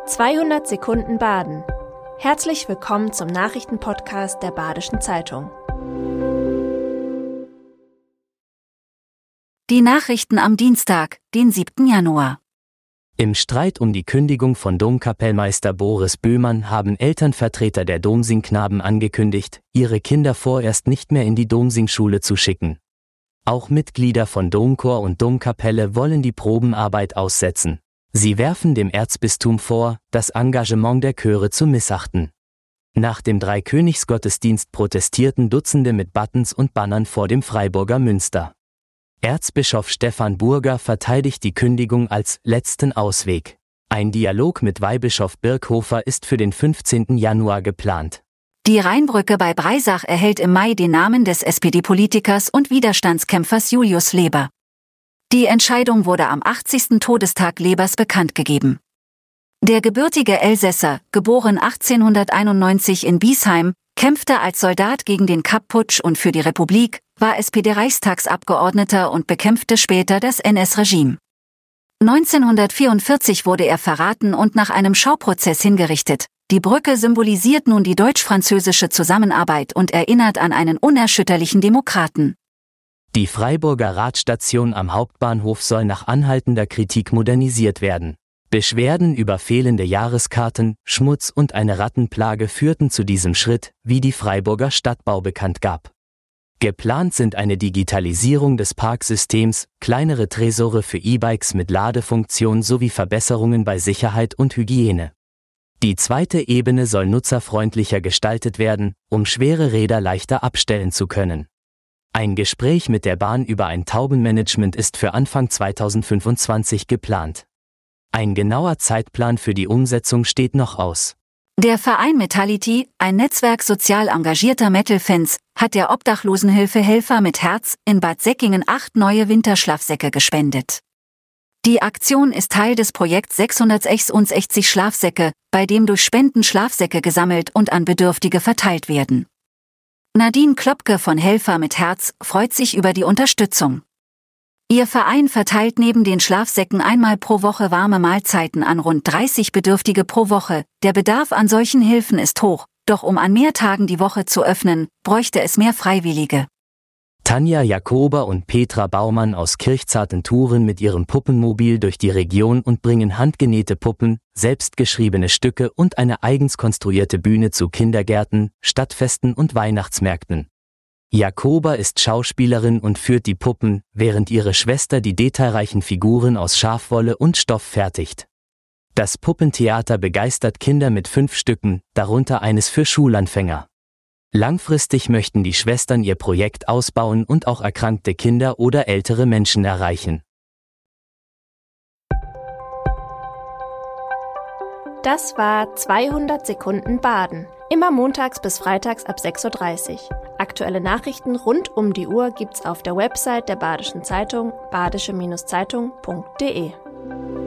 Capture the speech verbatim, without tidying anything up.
zweihundert Sekunden Baden. Herzlich willkommen zum Nachrichtenpodcast der Badischen Zeitung. Die Nachrichten am Dienstag, den siebten Januar. Im Streit um die Kündigung von Domkapellmeister Boris Böhmann haben Elternvertreter der Domsingknaben angekündigt, ihre Kinder vorerst nicht mehr in die Domsingschule zu schicken. Auch Mitglieder von Domchor und Domkapelle wollen die Probenarbeit aussetzen. Sie werfen dem Erzbistum vor, das Engagement der Chöre zu missachten. Nach dem Dreikönigsgottesdienst protestierten Dutzende mit Buttons und Bannern vor dem Freiburger Münster. Erzbischof Stefan Burger verteidigt die Kündigung als letzten Ausweg. Ein Dialog mit Weihbischof Birkhofer ist für den fünfzehnten Januar geplant. Die Rheinbrücke bei Breisach erhält im Mai den Namen des S P D-Politikers und Widerstandskämpfers Julius Leber. Die Entscheidung wurde am achtzigsten Todestag Lebers bekannt gegeben. Der gebürtige Elsässer, geboren achtzehnhunderteinundneunzig in Biesheim, kämpfte als Soldat gegen den Kapp-Putsch und für die Republik, war S P D-Reichstagsabgeordneter und bekämpfte später das N S-Regime. neunzehnhundertvierundvierzig wurde er verraten und nach einem Schauprozess hingerichtet. Die Brücke symbolisiert nun die deutsch-französische Zusammenarbeit und erinnert an einen unerschütterlichen Demokraten. Die Freiburger Radstation am Hauptbahnhof soll nach anhaltender Kritik modernisiert werden. Beschwerden über fehlende Jahreskarten, Schmutz und eine Rattenplage führten zu diesem Schritt, wie die Freiburger Stadtbau bekannt gab. Geplant sind eine Digitalisierung des Parksystems, kleinere Tresore für E-Bikes mit Ladefunktion sowie Verbesserungen bei Sicherheit und Hygiene. Die zweite Ebene soll nutzerfreundlicher gestaltet werden, um schwere Räder leichter abstellen zu können. Ein Gespräch mit der Bahn über ein Taubenmanagement ist für Anfang zweitausendfünfundzwanzig geplant. Ein genauer Zeitplan für die Umsetzung steht noch aus. Der Verein Metallity, ein Netzwerk sozial engagierter Metal-Fans, hat der Obdachlosenhilfe Helfer mit Herz in Bad Säckingen acht neue Winterschlafsäcke gespendet. Die Aktion ist Teil des Projekts sechshundertsechsundsechzig Schlafsäcke, bei dem durch Spenden Schlafsäcke gesammelt und an Bedürftige verteilt werden. Nadine Klopke von Helfer mit Herz freut sich über die Unterstützung. Ihr Verein verteilt neben den Schlafsäcken einmal pro Woche warme Mahlzeiten an rund dreißig Bedürftige pro Woche. Der Bedarf an solchen Hilfen ist hoch, doch um an mehr Tagen die Woche zu öffnen, bräuchte es mehr Freiwillige. Tanja Jakober und Petra Baumann aus Kirchzarten touren mit ihrem Puppenmobil durch die Region und bringen handgenähte Puppen, selbstgeschriebene Stücke und eine eigens konstruierte Bühne zu Kindergärten, Stadtfesten und Weihnachtsmärkten. Jakober ist Schauspielerin und führt die Puppen, während ihre Schwester die detailreichen Figuren aus Schafwolle und Stoff fertigt. Das Puppentheater begeistert Kinder mit fünf Stücken, darunter eines für Schulanfänger. Langfristig möchten die Schwestern ihr Projekt ausbauen und auch erkrankte Kinder oder ältere Menschen erreichen. Das war zweihundert Sekunden Baden. Immer montags bis freitags ab sechs Uhr dreißig. Aktuelle Nachrichten rund um die Uhr gibt's auf der Website der Badischen Zeitung badische Zeitung punkt de.